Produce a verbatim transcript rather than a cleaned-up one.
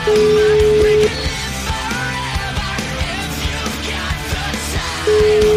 We can live forever if you've got the time.